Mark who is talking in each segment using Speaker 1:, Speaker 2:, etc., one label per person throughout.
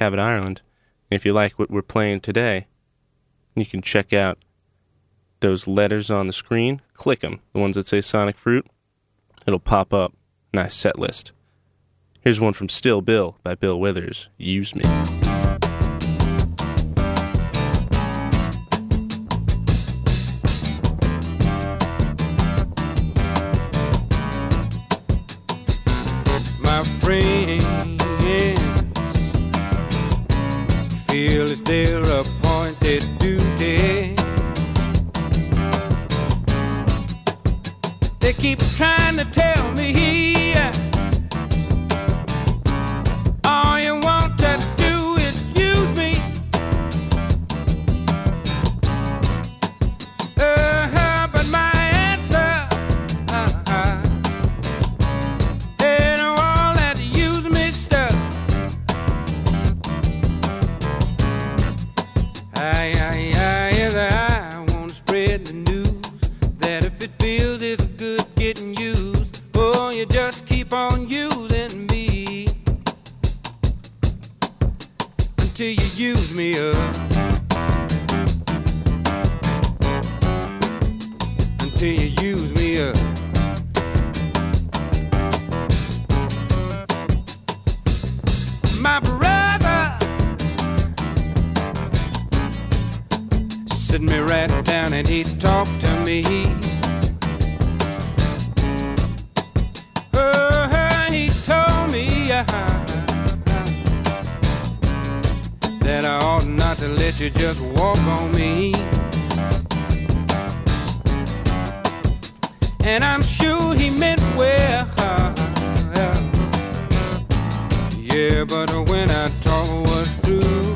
Speaker 1: Cabot, Ireland. And if you like what we're playing today, you can check out those letters on the screen. Click them, the ones that say Sonic Fruit. It'll pop up. Nice set list. Here's one from Still Bill by Bill Withers, Use Me.
Speaker 2: My friends feel it's their appointed duty. They keep trying to tell me all you want to do is use me. But my answer ain't all that use me stuff. I want to spread the news that if it feels it's good getting used, oh, you just keep on using me until you use me up. Until you use me up. My brother sit me right down and he talked to me. He told me that I ought not to let you just walk on me. And I'm sure he meant well. Yeah, but when our talk was through,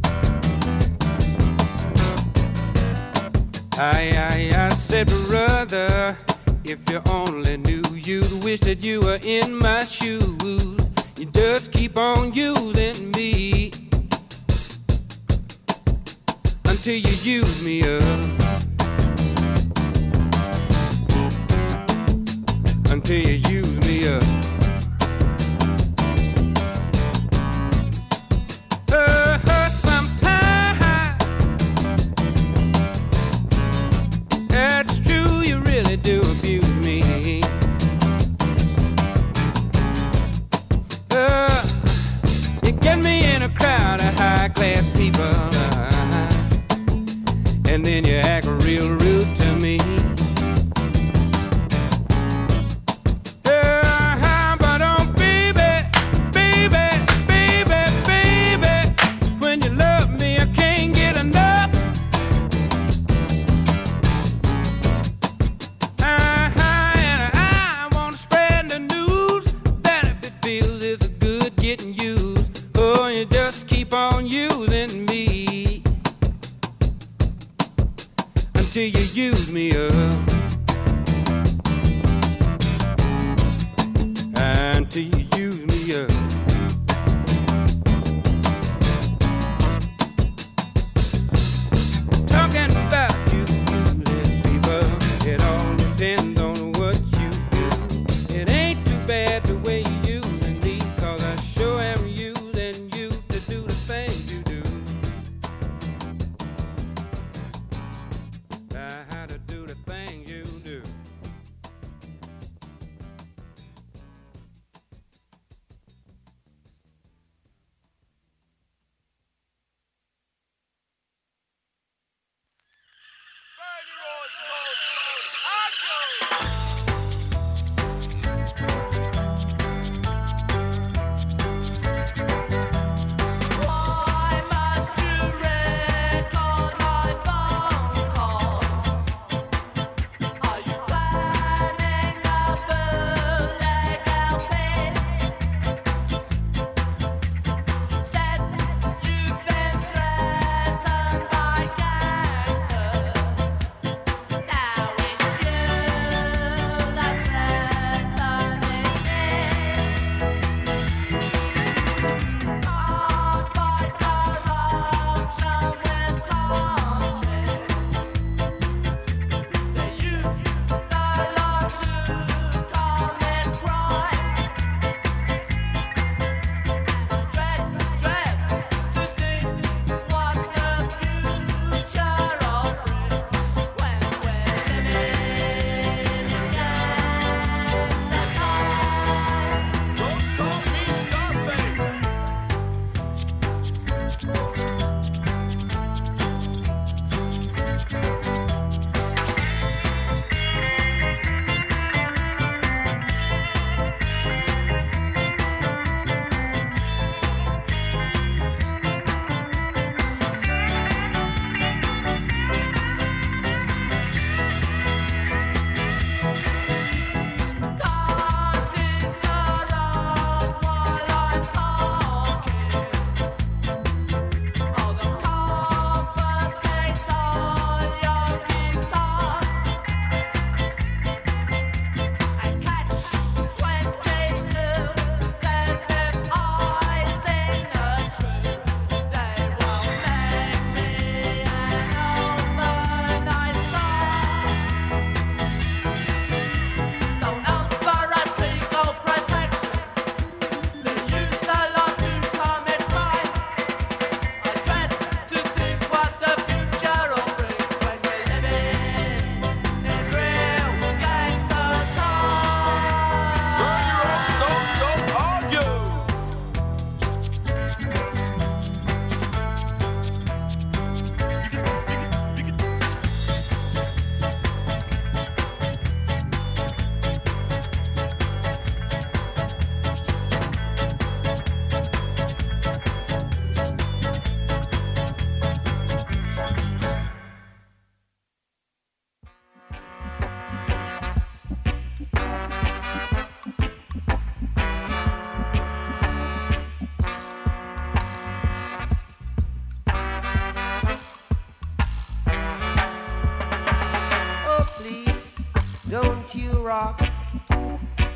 Speaker 2: I said, brother, if you only knew, you'd wish that you were in my shoes. You just keep on using me until you use me up. Until you use me up. Sometimes it's true, you really do abuse me. You get me in a crowd of high-class people, and then you act real rude to me. But oh, baby, baby, baby, baby, when you love me, I can't get enough. And I want to spread the news that if it feels it's good getting used, oh, you just keep on using me until you use me up. Until you use me up. Talking about using people, it all depends on what you do. It ain't too bad the way you using me, 'cause I sure am using you to do the things you do.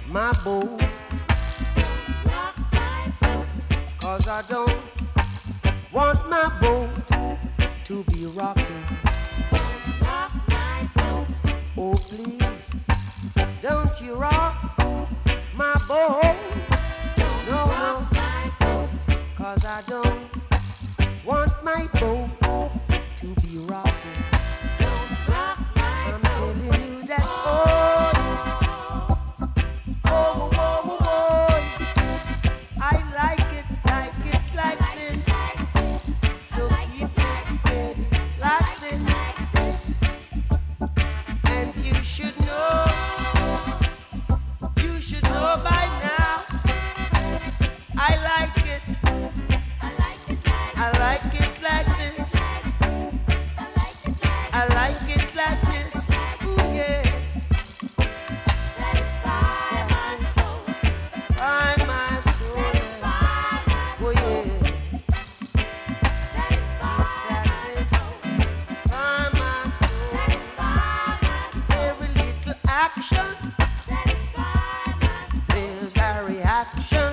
Speaker 3: my boat. 'Cause I don't want my boat to be rocking. Oh please, don't you rock my boat. No, no, 'cause I don't want my boat to be rocking. I'm telling you that, oh, I like it like this. So keep it steady like this. And you should know by now. I like it like this. I like it like this. Ooh yeah. Satisfy my soul. Oh yeah. Satisfy my soul. Every little action, there's a reaction.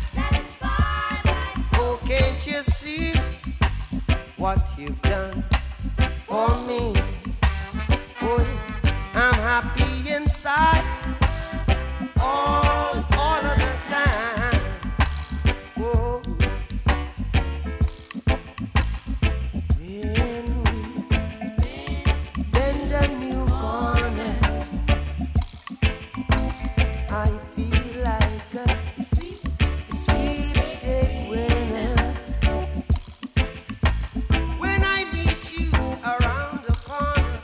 Speaker 3: Oh, can't you see what you've done for me? Oh, I'm happy inside all of the time. Oh, when we bend the new corners, I feel like a sweepstake winner. When I meet you around the corner,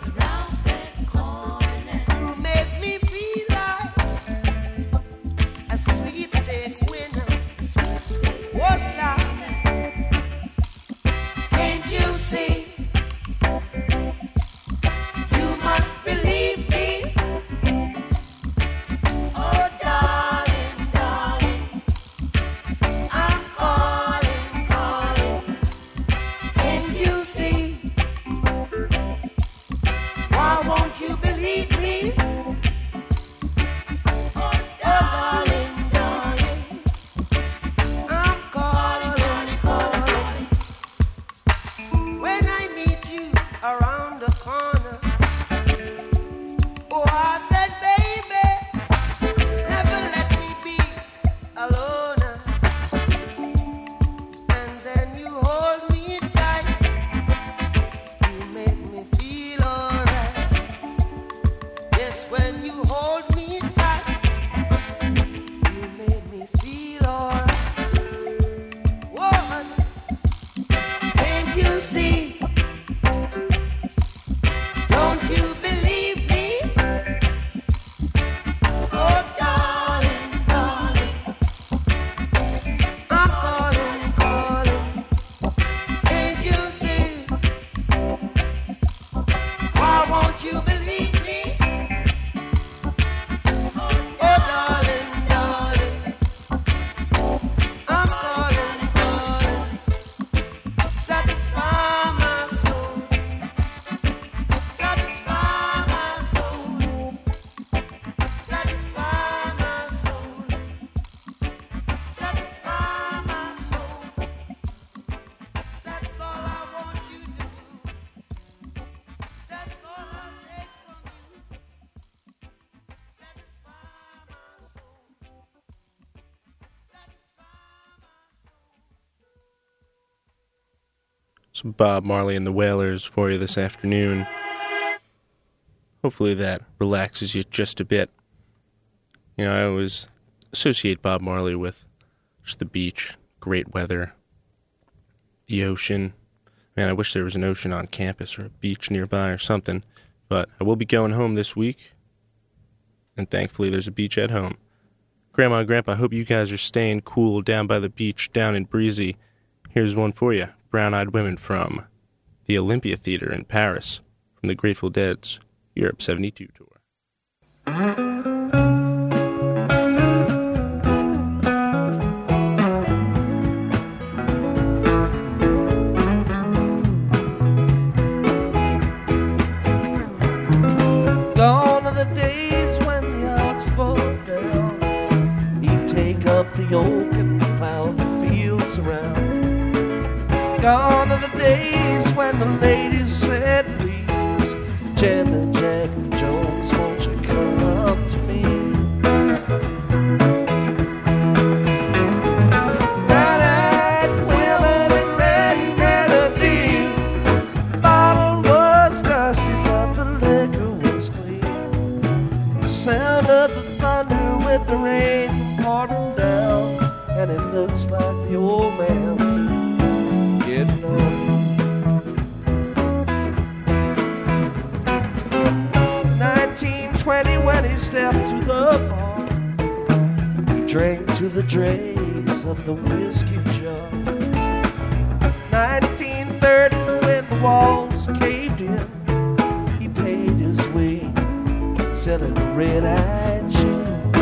Speaker 3: you make me feel like a sweepstake winner. Watch out, can't you see? You must believe me. Oh darling, darling, I'm calling. Can't you see? Why won't you believe me? Oh darling, darling, I'm calling. When I meet you around the corner, oh I said, baby, never let me be alone. And then you hold me tight. You make me feel alright. Yes, when you hold me tight, you make me feel alright. Woman, can't you see? Don't you believe me? Oh darling, darling, I'm calling. Can't you see? Why won't you believe me? Oh darling, darling, I'm calling. Satisfy my soul. Satisfy my soul. Satisfy my soul. Satisfy my soul. That's all I want you to do. That's all I take from you. Satisfy my soul.
Speaker 1: Some Bob Marley and the Wailers for you this afternoon. Hopefully that relaxes you just a bit. You know, I always associate Bob Marley with just the beach, great weather, the ocean. Man, I wish there was an ocean on campus or a beach nearby or something. But I will be going home this week, and thankfully there's a beach at home. Grandma and Grandpa, I hope you guys are staying cool down by the beach, down in Breezy. Here's one for you. Brown-Eyed Women from the Olympia Theater in Paris, from the Grateful Dead's Europe 72 tour.
Speaker 3: Gone are the days when the Oxford bell
Speaker 4: Gone are the days when the ladies said, please, Janet, Jack, and Jones, won't you come to me? Bright-eyed women in red grenadine. The bottle was dusty, but the liquor was clean. The sound of the thunder with the rain pouring down, and it looks like the old man's getting on. 1920 when he stepped to the bar, he drank to the dregs of the whiskey jar. 1930 when the walls caved in, he paid his way selling a red-eyed gin.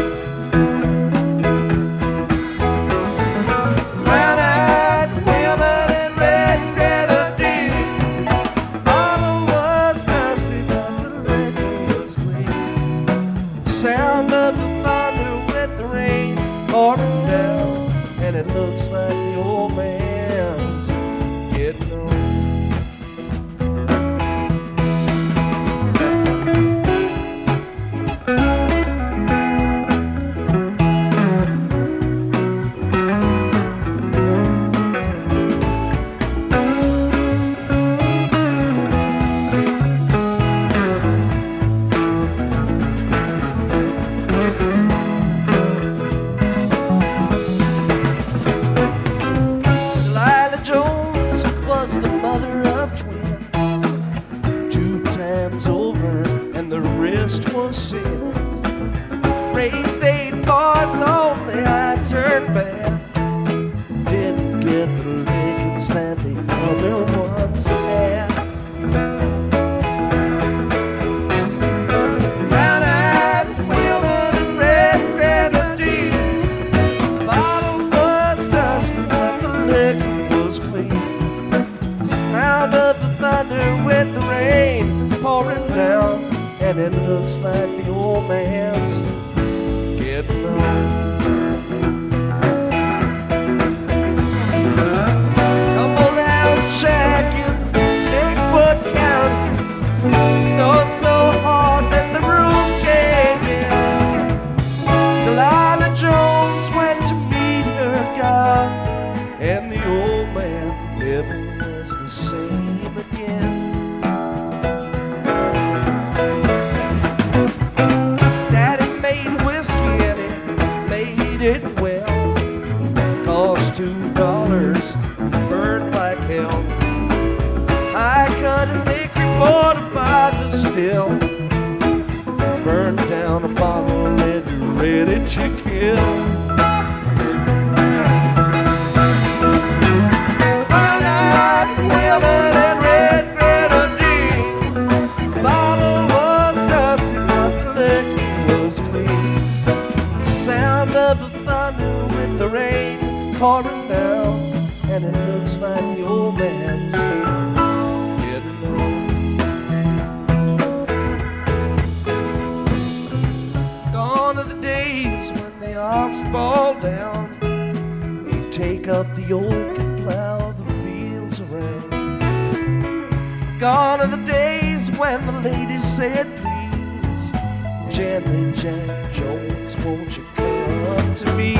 Speaker 4: Brown-eyed women in red grenadine. Bottle was dusty, but the liquor was clean. The sound of the thunder with the rain pouring down, and it looks like the old man's getting on. Delilah Jones was the mother of twins, 2 times over, and the rest was sin. Raised 8 boys, only I turned bad. Didn't get the lickings that the other ones had. Brown-eyed women in red grenadine. Bottle was dusty, but the liquor was clean. Sound of the thunder with the rain pouring down, and it looks like the old man's getting on. Tumble down shack in Bigfoot County, snowed so hard that the roof caved in. Delilah Jones went to meet her God, and the old man never was the same again. Daddy made whiskey and he made it well. Cost $2, burned like hell. I cut a hickory for to buy the still. Burned down a bottle of lead, ready to kill. Brown-eyed women in red grenadine. Bottle was dusty, but the liquor was clean. The sound of the thunder with the rain pouring down, and it looks like the old man's getting on. Gone are the days when the ox fall down. He'd take up the yoke and plow the fields around. Gone are the days when the ladies said, please, Janet, Jack, Jones, won't you come to me?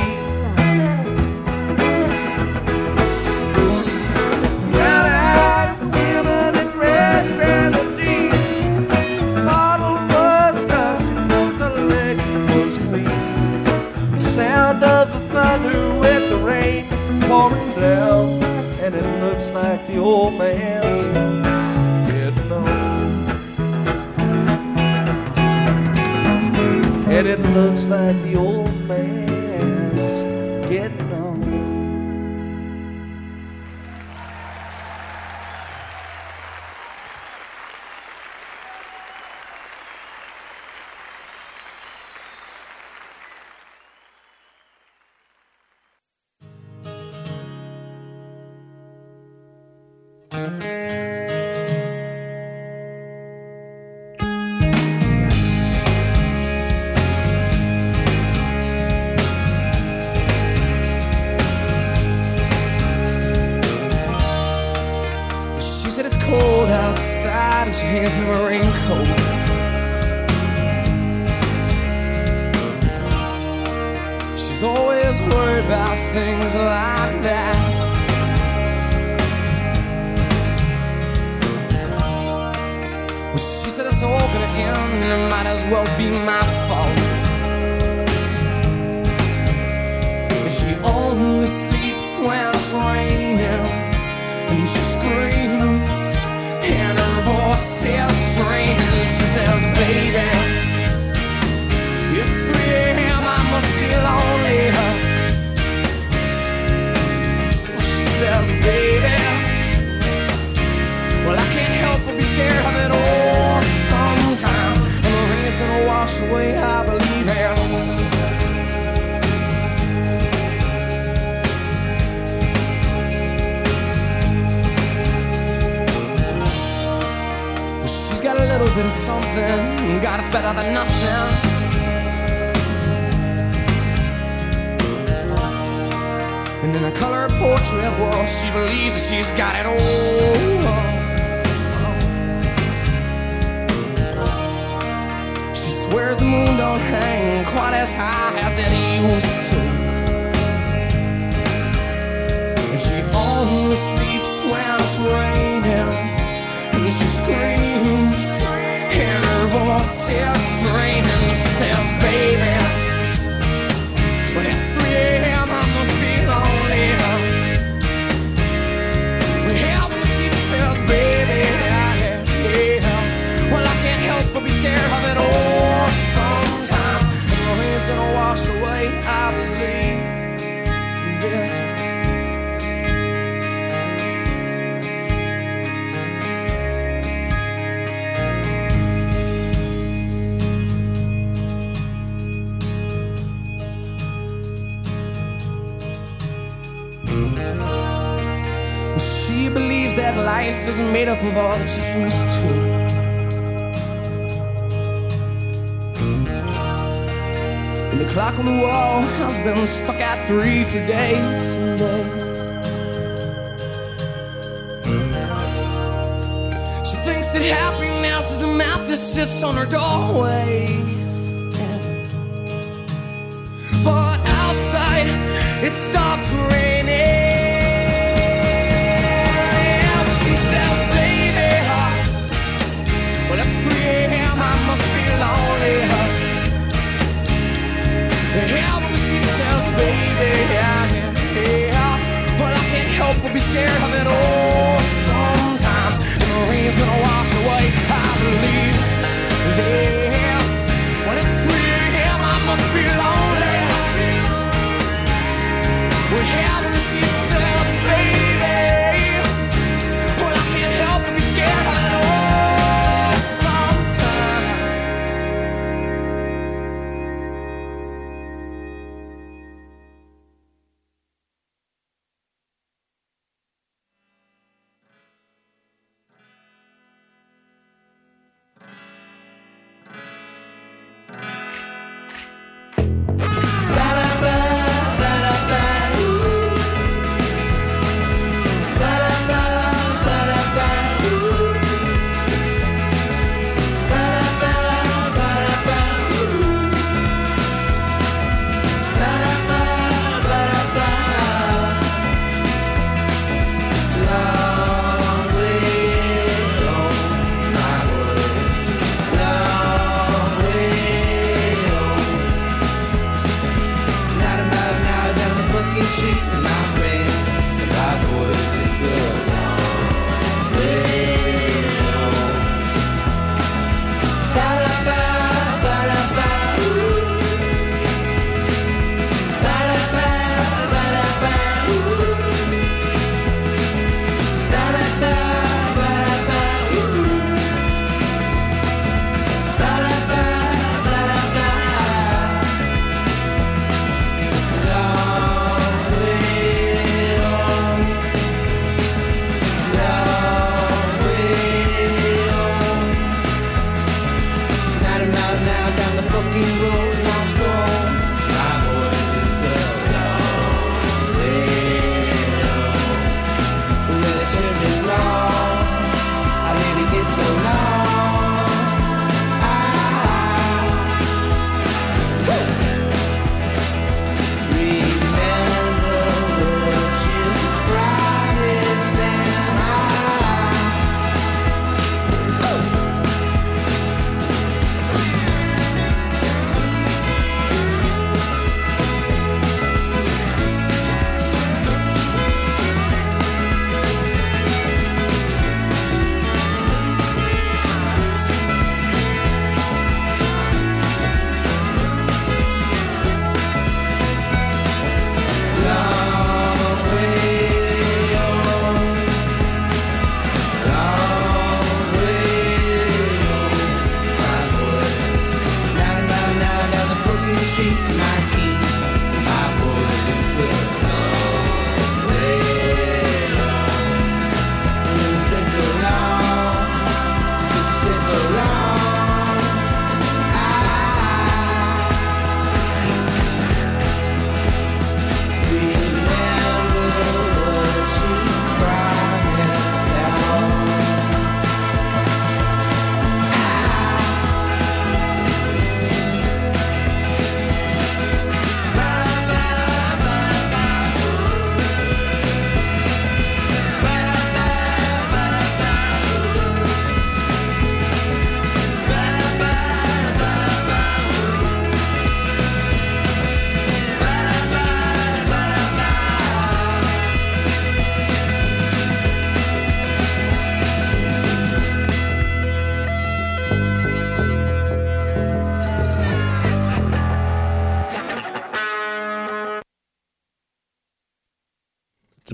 Speaker 4: Brown-eyed women in red grenadine. Bottle was dusty, but the liquor was clean. The sound of the thunder with the rain pouring down, and it looks like the old man's getting on. And it looks like the old man's getting on.
Speaker 5: outside and she hands me my raincoat. She's always worried about things like that. Well, she said it's all gonna end and it might as well be my fault. And she only sleeps when it's raining, and she screams and her voice is strange. She says, baby, it's 3 a.m., I must be lonely. She says, baby, well, I can't help but be scared of it all sometimes. And the rain's gonna wash away, I believe it. She's got a little bit of something, God, it's better than nothing. And in a colored portrait, well, she believes that she's got it all. She swears the moon don't hang quite as high as it used to. And she only sleeps when it's raining, and she screams and her voice is strange. And she says, baby, when it's 3 a.m., I must be lonely. Well, when she says, baby, well, I can't help but be scared of it all sometimes. And the rain's gonna wash away, I believe this. She believes that life isn't made up of all that she used to. And the clock on the wall has been stuck at 3 for days and days. She thinks that happiness is a map that sits on her doorway. But outside, it stopped raining. Well, it's 3 a.m., I must be lonely. Yeah, when she says, baby, yeah. Well, I can't help but be scared of it all sometimes. And the rain's gonna wash away, I believe this. When it's 3 a.m., I must be lonely.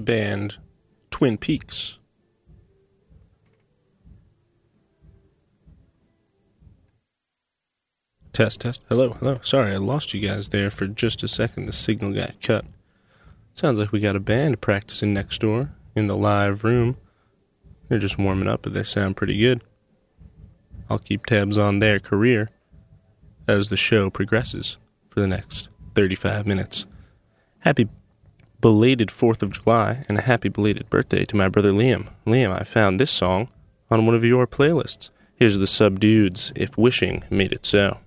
Speaker 1: band Twin Peaks. Test, test. Hello, hello. Sorry, I lost you guys there for just a second. The signal got cut. Sounds like we got a band practicing next door in the live room. They're just warming up, but they sound pretty good. I'll keep tabs on their career as the show progresses for the next 35 minutes. Happy belated 4th of July and a happy belated birthday to my brother Liam. Liam, I found this song on one of your playlists. Here's the Subdudes, If Wishing Made It So.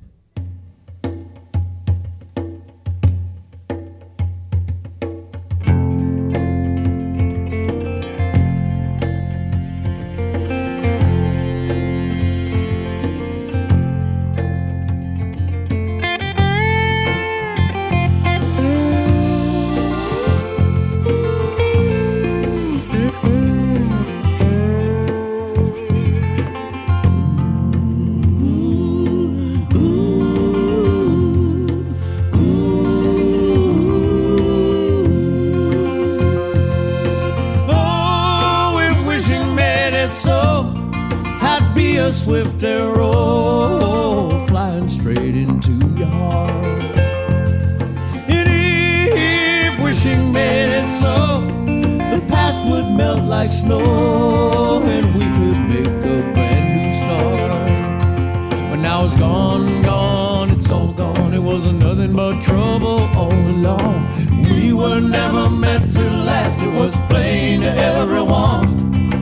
Speaker 4: A swift arrow flying straight into your heart. And if wishing made it so, the past would melt like snow and we could make a brand new start. But now it's gone, gone, it's all gone. It was nothing but trouble all along. We were never meant to last, it was plain to everyone.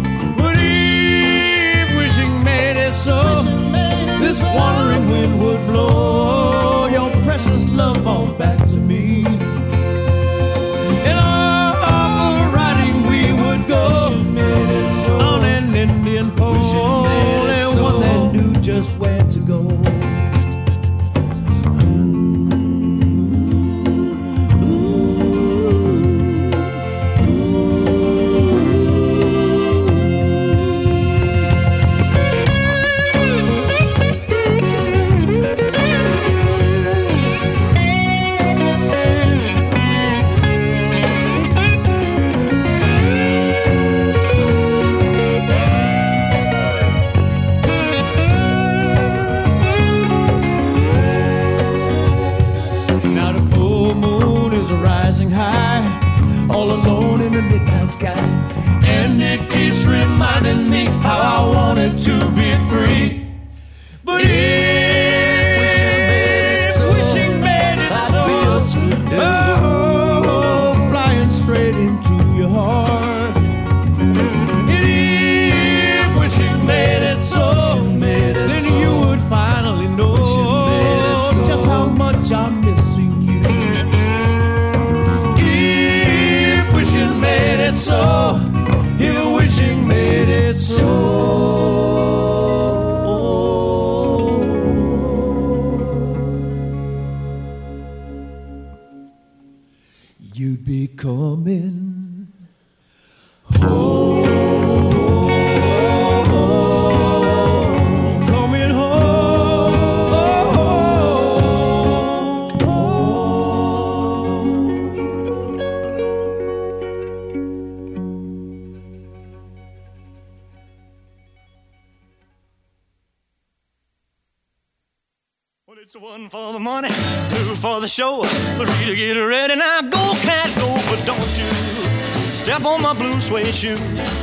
Speaker 4: So this wandering wind would blow your precious love on back to me. And off a riding we would go on an Indian pole, and one that knew just where to go. Sky, and it keeps reminding me how I wanted to be free. But if wishing made it so, oh, flying straight into your heart. And if wishing made it so, then you would finally know just how much I'm missing you. If wishing made it so, if wishing made it so. You'd be coming home. Coming
Speaker 6: Well, it's one for the money, two for the show, three to get ready. Now go, cat, go, but don't you step on my blue suede shoe.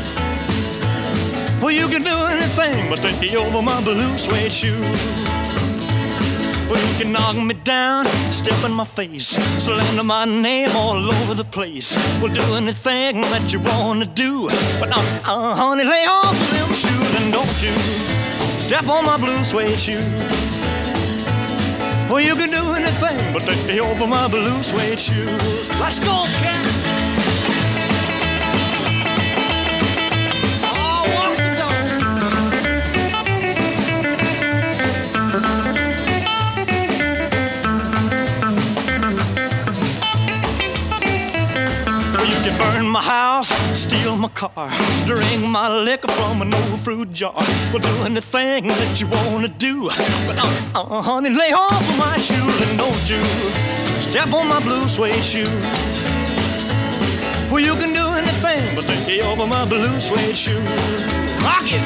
Speaker 6: Well, you can do anything but take over my blue suede shoe. Well, you can knock me down, step in my face, slander my name all over the place. Well, do anything that you want to do, but honey, lay off them shoes and don't you step on my blue suede shoe. Well, you can do anything but take over my blue suede shoes. Let's go, cat! Oh, walk the Well, you can burn my house, steal my car, drink my liquor from an old fruit jar. Well, do anything that you want to do, but honey, lay off of my shoes and don't you step on my blue suede shoe. Well, you can do anything anything but take you over my blue suede shoes. Rock it!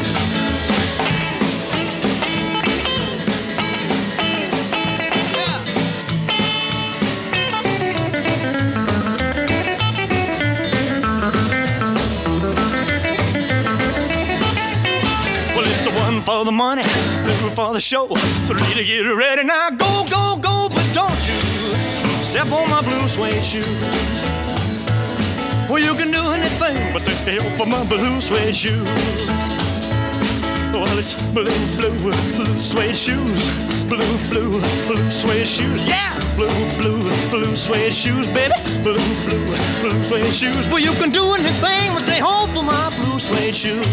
Speaker 6: One for the money, two for the show, three to get ready. Now go, go, go, but don't you step on my blue suede shoe. Well, you can do anything but take the help of my blue suede shoe. Well, it's blue, blue, blue suede shoes. Blue, blue, blue suede shoes. Yeah! Blue, blue, blue suede shoes, baby. Blue, blue, blue suede shoes. Well, you can do anything but take hold of my blue suede shoes.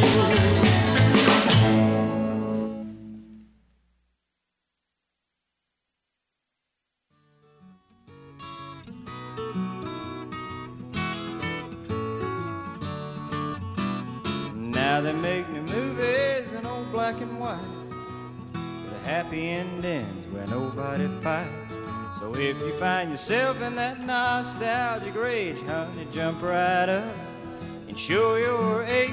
Speaker 7: Now they make new movies in old black and white. The happy endings where nobody fights. So if you find yourself in that nostalgic rage, honey, jump right up and show your age.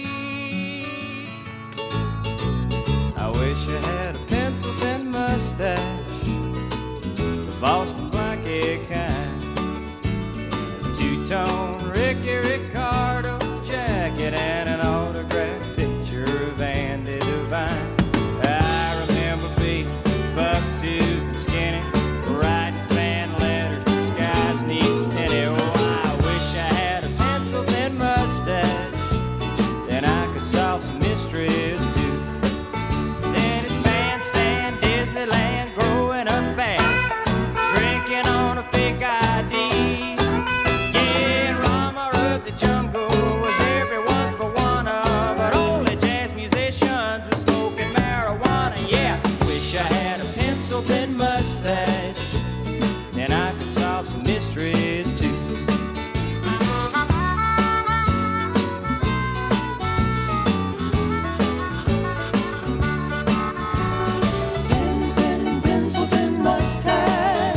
Speaker 7: I wish I had a pencil thin mustache, the Boston black egg kind, a two-tone Ricky Ricardo jacket, and an autographed picture of Andy Devine. I remember being buck-toothed and skinny, writing fan letters disguised in each penny. Oh, I wish I had a pencil-thin mustache, then I could solve some mysteries too. Then it's bandstand, Disneyland, growing up fast, drinking on a fake ID. Yeah, Rama of the jungle was everyone's for one of, but only jazz musicians were smoking marijuana. Yeah, wish I had a pencil-thin mustache, then I could solve some mysteries too. Pencil-thin mustache.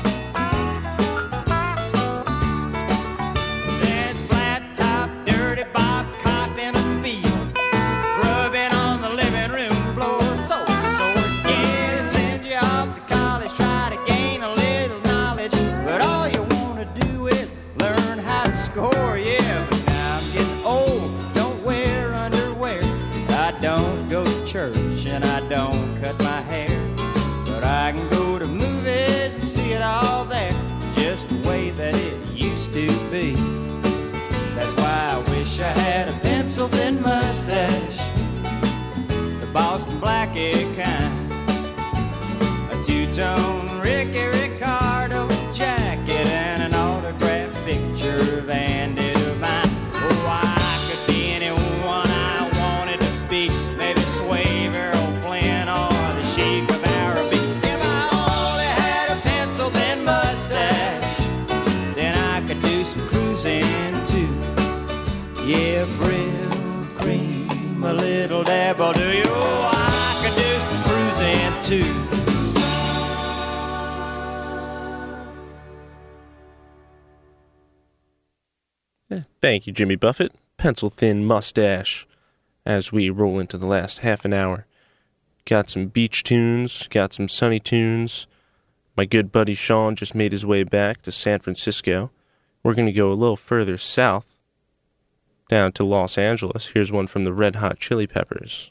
Speaker 7: There's flat top, dirty Bob cop in a field, grubbing on the living room floor, so sore. Yeah, they send you off to college, try to gain a little knowledge, but all you wanna do is learn how to score. Yeah, but now I'm getting old, don't wear underwear, I don't go to church and I don't cut my hair, but I can go to movies and see it all there, just the way that it used to be. That's why I wish I had a pencil-thin mustache, the Boston black egg kind, a two-tone Ricky Ricardo jacket, and an autographed picture of Andy Devine. Oh, I could be anyone I wanted to be, maybe Swave, Errol Flynn, or the Sheik of Araby. If I only had a pencil-thin mustache, then I could do some cruising too. Yeah, Brill cream, a little dab will do you. Oh, I could do some cruising too.
Speaker 1: Thank you, Jimmy Buffett. Pencil-thin mustache. As we roll into the last half an hour, got some beach tunes, got some sunny tunes. My good buddy Sean just made his way back to San Francisco. We're going to go a little further south, down to Los Angeles. Here's one from the Red Hot Chili Peppers.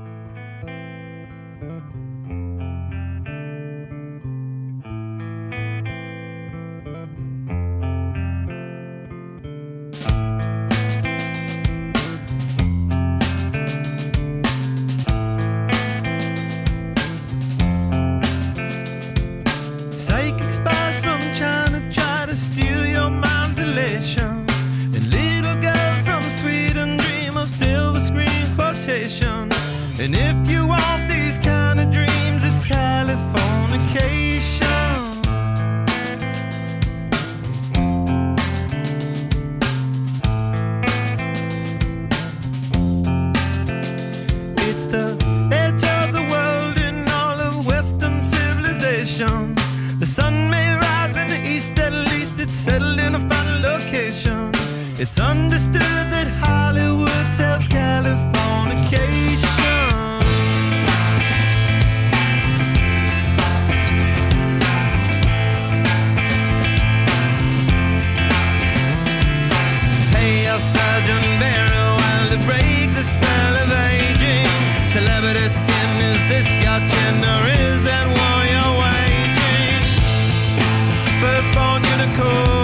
Speaker 4: Psychic spies from China try to steal your mind's elation, and little girls from Sweden dream of silver screen quotation. And if you want these kind of dreams, it's Californication. It's the edge of the world in all of Western civilization. The sun may rise in the east, at least it's settled in a final location. It's understood that Hollywood sells Californication. Hey, your surgeon very well to break the spell of aging. Celebrity skin, is this your chin or is that war you're waging? Firstborn unicorn.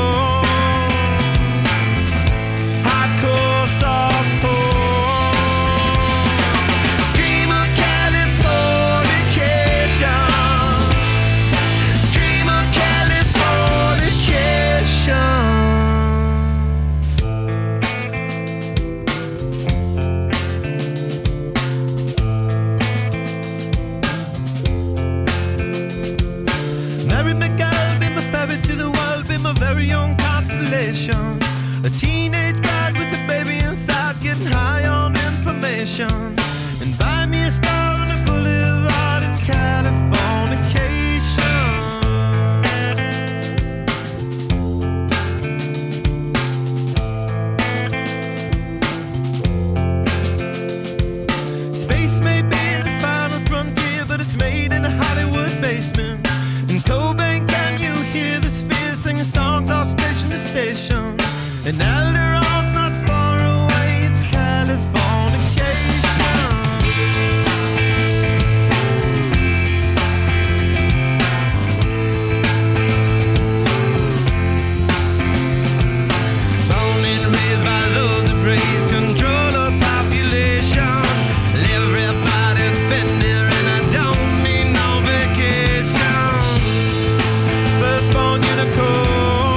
Speaker 4: A teenage bride with a baby inside, getting high on information. And buy me a star on a boulevard, it's Californication. Space may be the final frontier, but it's made in a Hollywood basement. In Cobain, can you hear the spheres singing songs off station to station? And Alderon's not far away, it's Californication. Born and raised by those that praise control of population. Everybody's been there and I don't need no vacation. Firstborn unicorn.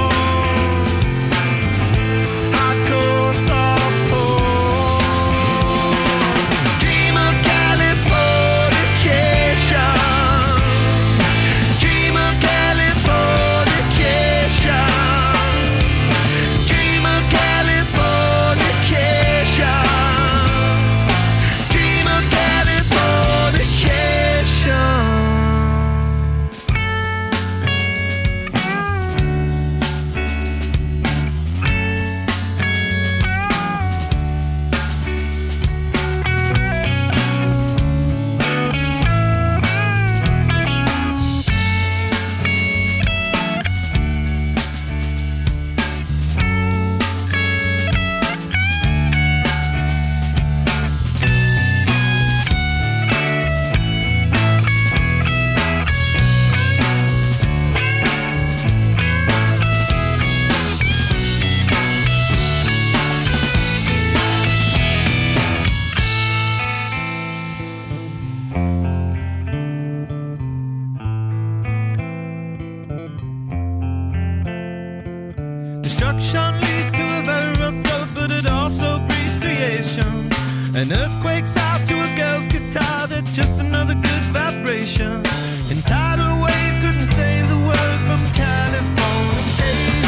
Speaker 4: Destruction leads to a very rough road, but it also breeds creation. An earthquake's out to a girl's guitar, that's just another good vibration. And tidal waves couldn't save the world from Californication.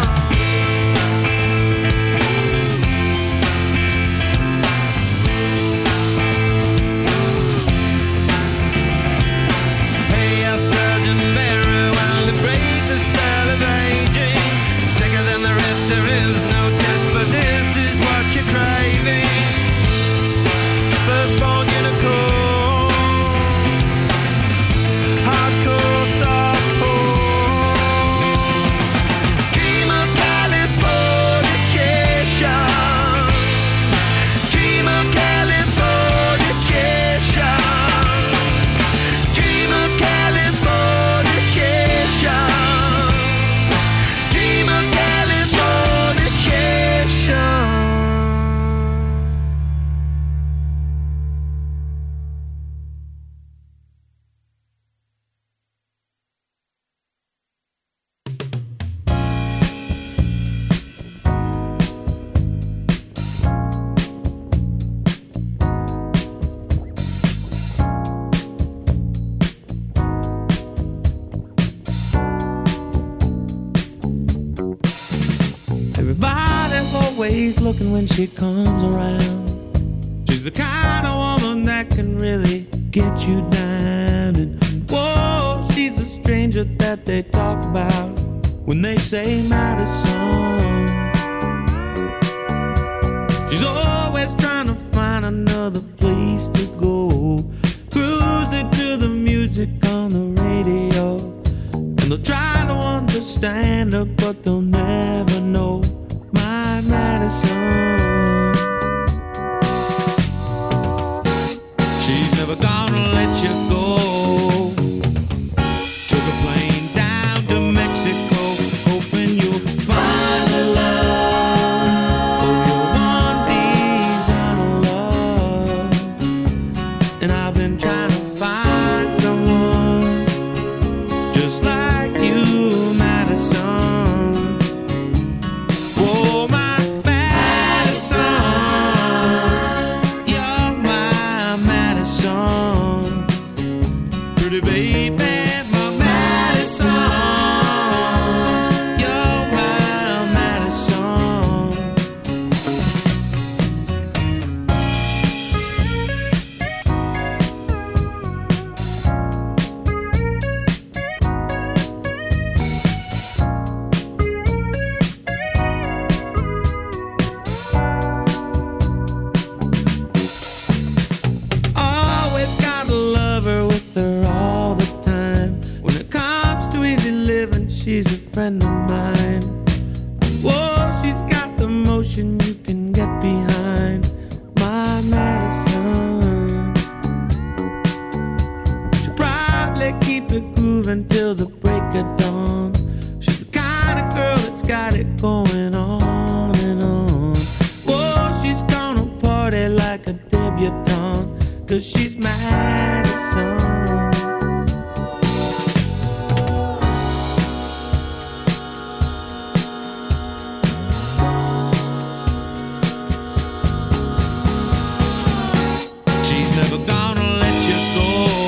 Speaker 4: Hey, your surgeon very well to break the spell of aging. There is no test, but this is what you're craving. Firstborn unicorn, hardcore softcore. Dream of Californication. Dream of Californication. Dream of Californication. Dream of Everybody's always looking when she comes around. She's the kind of woman that can really get you down. And whoa, she's a stranger that they talk about when they say Madison. find another place to go. Cruising to the music on the radio, and they'll try to understand her, but they'll never know my Madison. She's never gonna let you go. Took a plane down to Mexico, hoping you'll find a love for your one desire of love. And I've been trying to find someone just like you, Madison. Oh, my Madison, you're my Madison. Pretty baby, my Madison, you're my Madison. Always got a lover with her all the time. When it comes to easy living, she's a friend of mine. Whoa, she's got the motion you can get behind, my Madison. She'll probably keep it grooving till the break of dawn. She's the kind of girl that's got it going on and on. Whoa, she's gonna party like a debutante, 'cause she's Madison. She's never gonna let you go.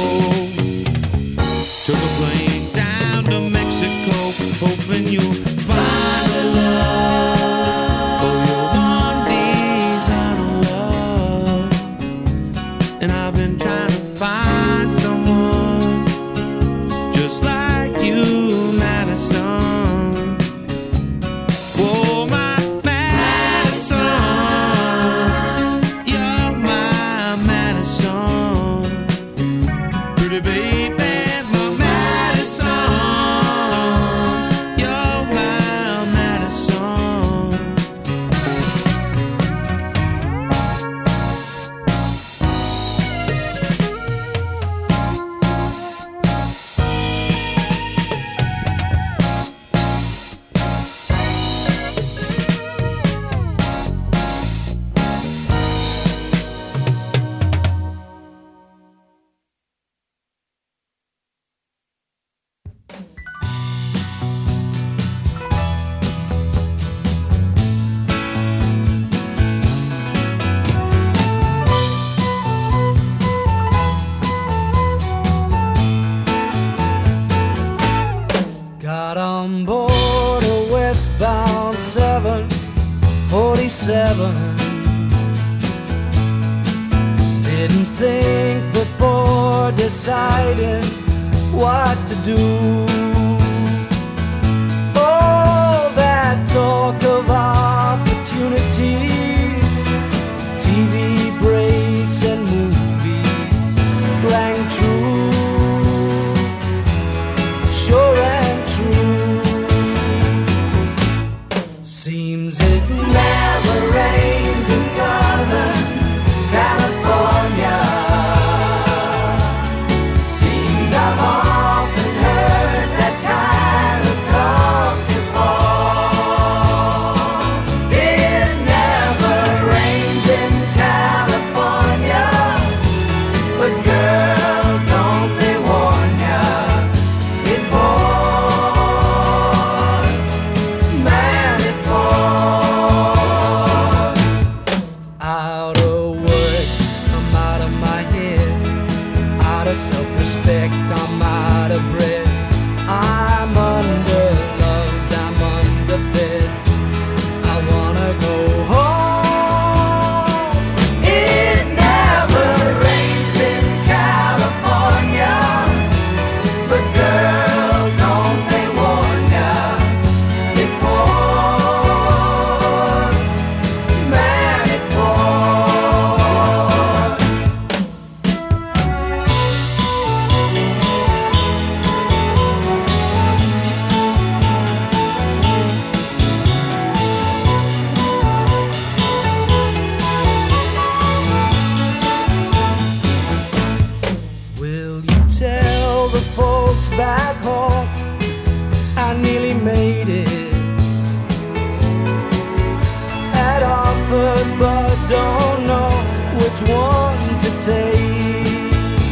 Speaker 4: Took a plane down to Mexico, hoping you'll find a love for your one desire of love. And I've been trying to find someone just like you, Madison. Oh, my Madison, you're my Madison. Pretty baby, my Madison, you're my Madison.
Speaker 8: Got on board a westbound 747. Didn't think before deciding what to do. Oh, that talk of opportunities, TV breaks and movies rang true. Sure and true. Seems it never rains in Southern California. Seems I've often heard that kind of talk before. It never rains in California, but girl, don't they warn ya? It pours, man, it pours. Out of work, I'm out of my head. Out of self-respect, I'm out of breath. I'm underloved, I'm underfed. I wanna go home. It never rains in California, but girl, don't they warn ya? It pours, man, it pours. back home. I nearly made it at offers, but don't know which one to take.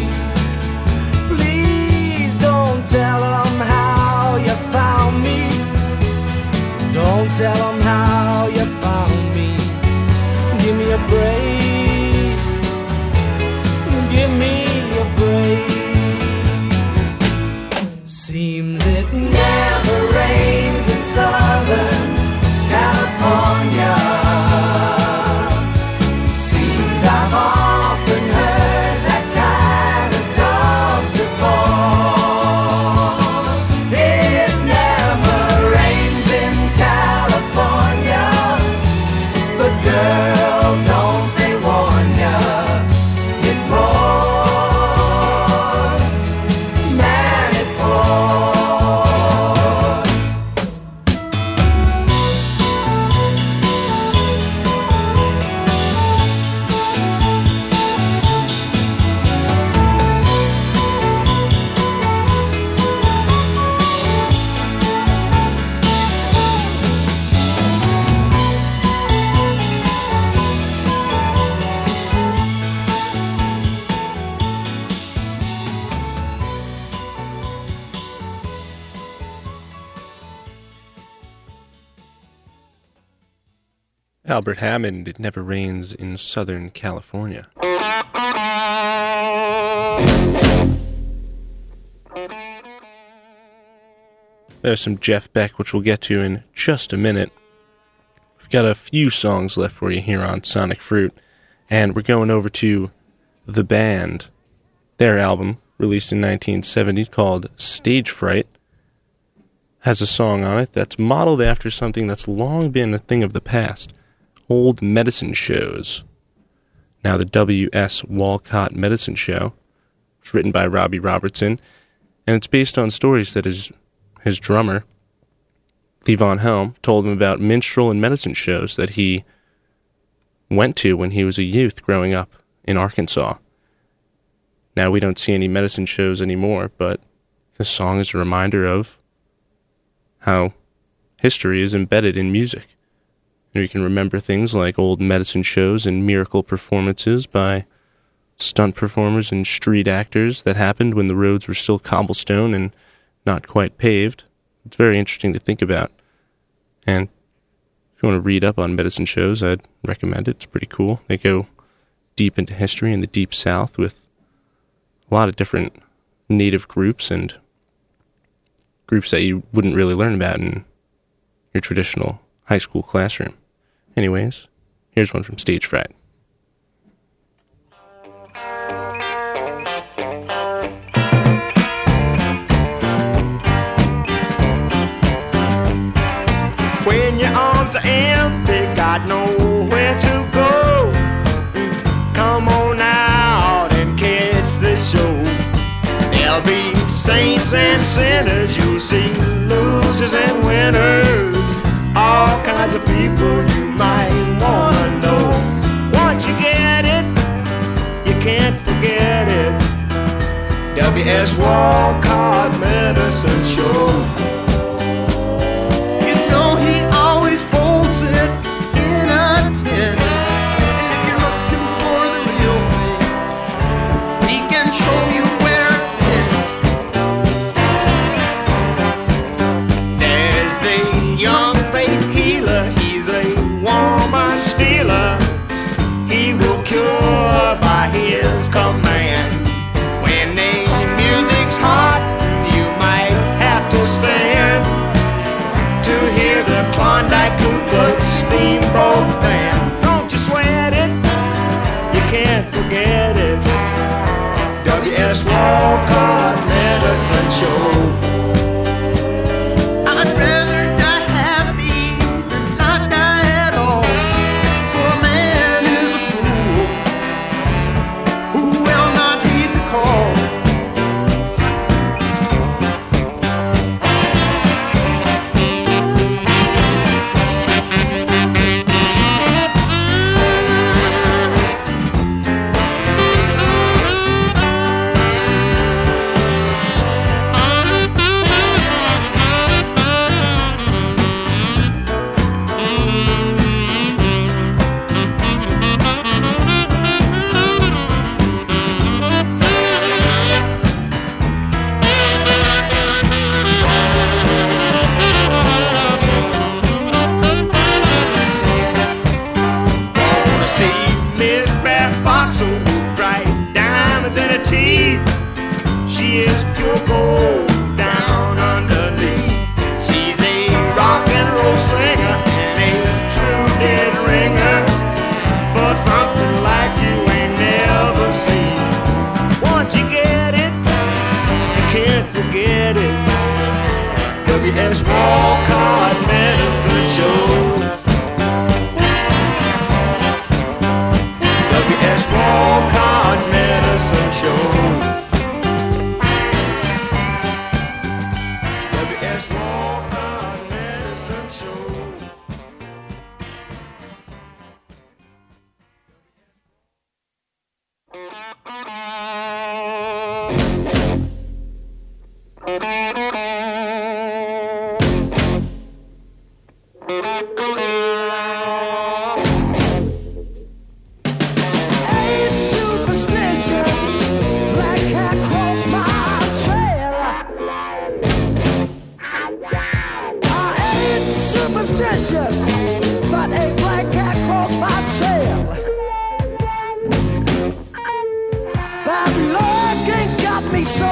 Speaker 8: Please don't tell them how you found me. Don't tell them how you found me. Give me a break. Give me a break. Seems it never rains in Southern California. Seems I've often heard that kind of talk before. It never rains in California, but girl, don't they warn ya? It pours, man, it pours.
Speaker 1: Albert Hammond, It Never Rains in Southern California. There's some Jeff Beck, which we'll get to in just a minute. We've got a few songs left for you here on Sonic Fruit, and we're going over to The Band. Their album, released in 1970, called Stage Fright, has a song on it that's modeled after something that's long been a thing of the past: old medicine shows. Now, the W.S. Walcott Medicine Show was written by Robbie Robertson, and it's based on stories that his drummer, Levon Helm, told him about minstrel and medicine shows that he went to when he was a youth growing up in Arkansas. Now, we don't see any medicine shows anymore, but the song is a reminder of how history is embedded in music. And you can remember things like old medicine shows and miracle performances by stunt performers and street actors that happened when the roads were still cobblestone and not quite paved. It's very interesting to think about. And if you want to read up on medicine shows, I'd recommend it. It's pretty cool. They go deep into history in the Deep South with a lot of different native groups and groups that you wouldn't really learn about in your traditional high school classroom. Anyways, here's one from Stage Fright.
Speaker 6: When your arms are empty, got nowhere to go, come on out and catch the show. There'll be saints and sinners, you'll see losers and winners, all kinds of people you might wanna know. Once you get it, you can't forget it. W.S. Walcott Medicine Show. You know he always folds it in a tent, and if you're looking for the real thing, he can show you where it went. There's the young faith healer, he's a woman stealer. He will cure by his command. When the music's hot, you might have to stand to hear the Klondike Ku Klux Steamboat Band. Don't you sweat it, you can't forget it. W.S. Walcott Medicine Show. I'd rather die happy than not die at all, for a man is a fool who will not heed the call.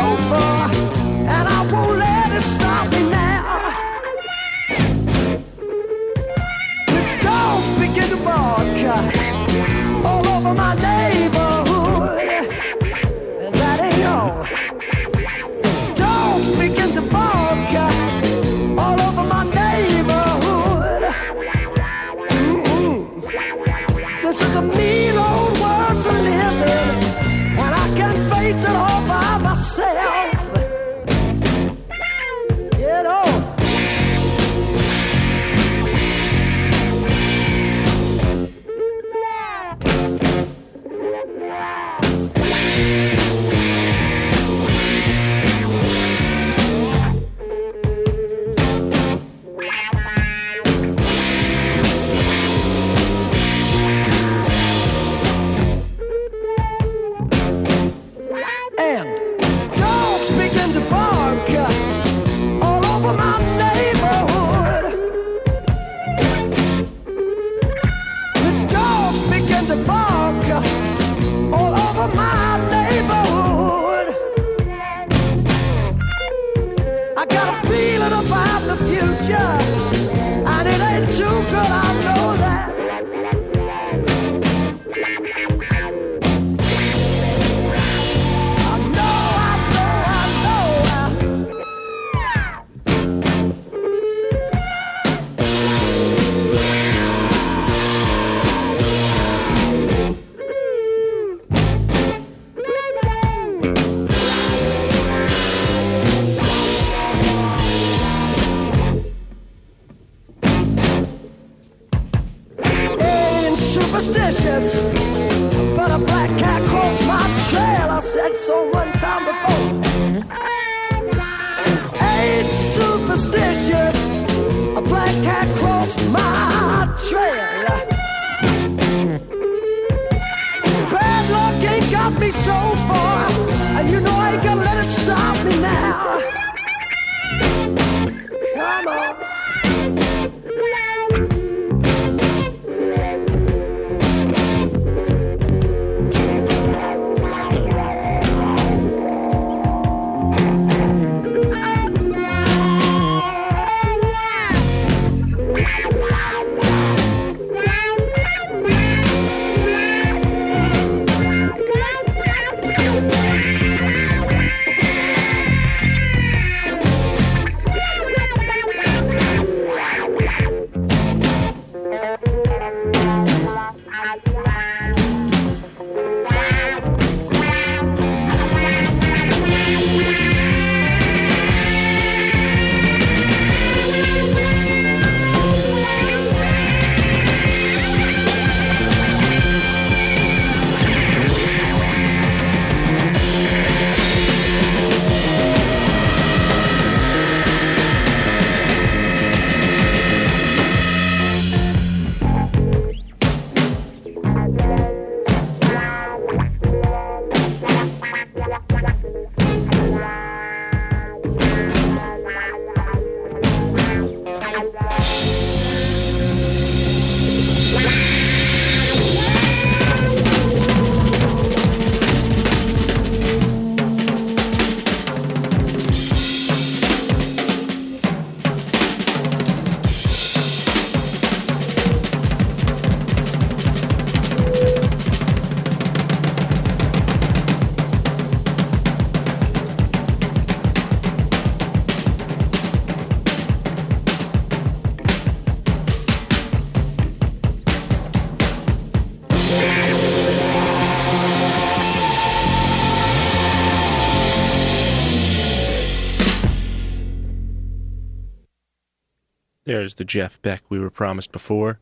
Speaker 8: far, and I won't let it stop me now. The dogs begin to bark all over my neighborhood, and that ain't all. Dogs begin to bark all over my neighborhood. This is a mean old world to live in, and I can't face it all by myself. You know. And dogs begin to bark all over my neighborhood. The dogs begin to bark all over my neighborhood. I got a feeling about the future, and it ain't too good, I know that. Superstitious, but a black cat crossed my trail. I said so one time before. Ain't superstitious, a black cat crossed my trail. Bad luck ain't got me so far, and you know I ain't gonna let it stop me now. Come on.
Speaker 1: There's the Jeff Beck we were promised before.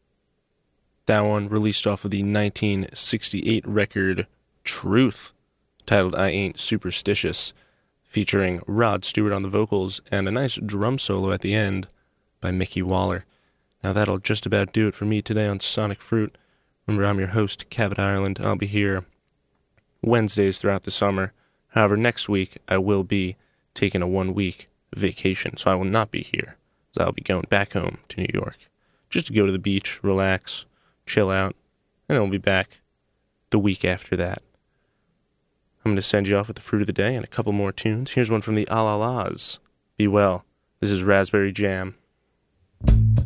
Speaker 1: That one released off of the 1968 record Truth, titled I Ain't Superstitious, featuring Rod Stewart on the vocals and a nice drum solo at the end by Mickey Waller. Now that'll just about do it for me today on Sonic Fruit. Remember, I'm your host, Cabot Ireland. I'll be here Wednesdays throughout the summer. However, next week I will be taking a 1-week vacation, so I will not be here. So I'll be going back home to New York just to go to the beach, relax, chill out, and I'll be back the week after that. I'm going to send you off with the fruit of the day and a couple more tunes. Here's one from the A-La-Las. Be well. This is Raspberry Jam.